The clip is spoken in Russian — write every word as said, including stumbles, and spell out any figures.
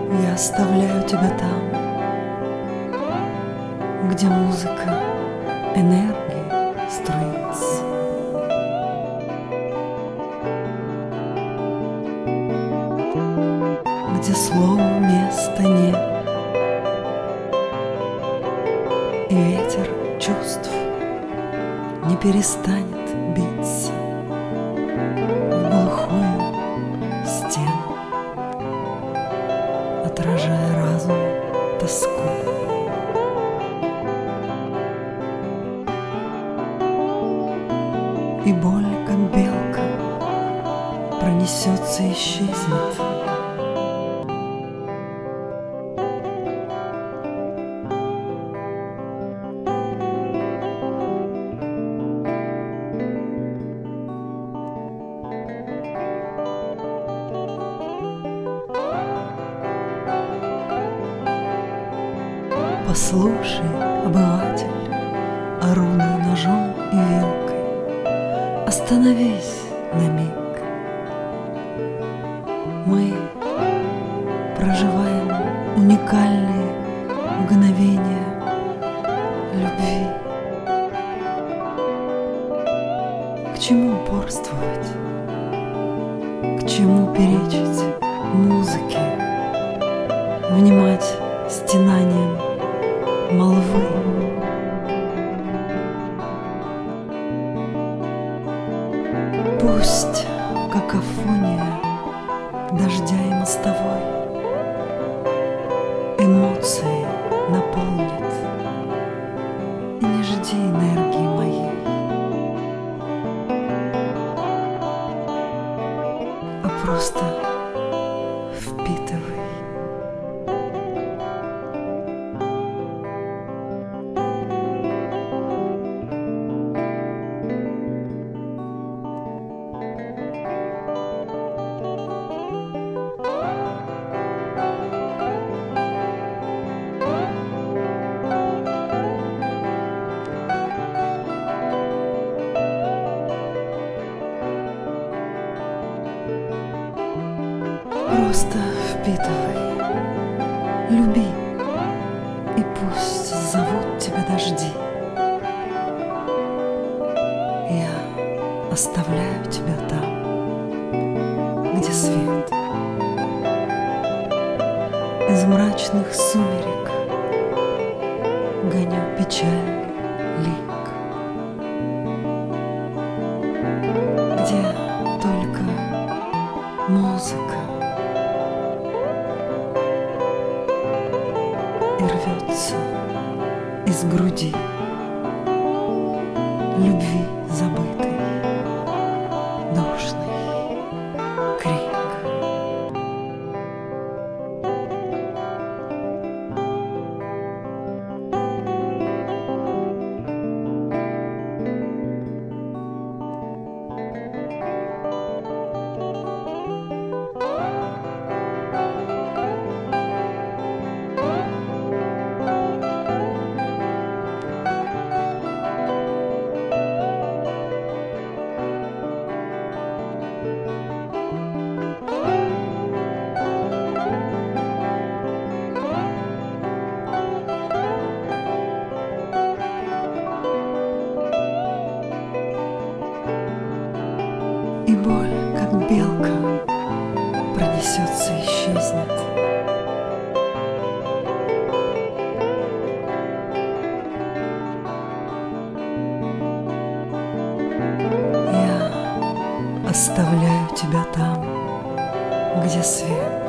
Я оставляю тебя там, где музыка энергии струится. Где слову места нет, и ветер чувств не перестанет биться в глухую стену, отражая разуму тоску. И боль, как белка, пронесется и исчезнет. Послушай, обыватель, орудуя ножом и вилкой, остановись на миг. Мы проживаем уникальные мгновения любви. К чему упорствовать? К чему перечить музыке, внимать стенаниям молвы? Пусть какофония дождя и мостовой эмоции наполнит, и не жди энергии моей, а просто впитывай. Просто впитывай, люби, и пусть зовут тебя дожди. Я оставляю тебя там, где свет. Из мрачных сумерек гоню печальный лик, где только музыка и рвется из груди любви забытой душный крик. И боль, как белка, пронесется и исчезнет. Я оставляю тебя там, где свет.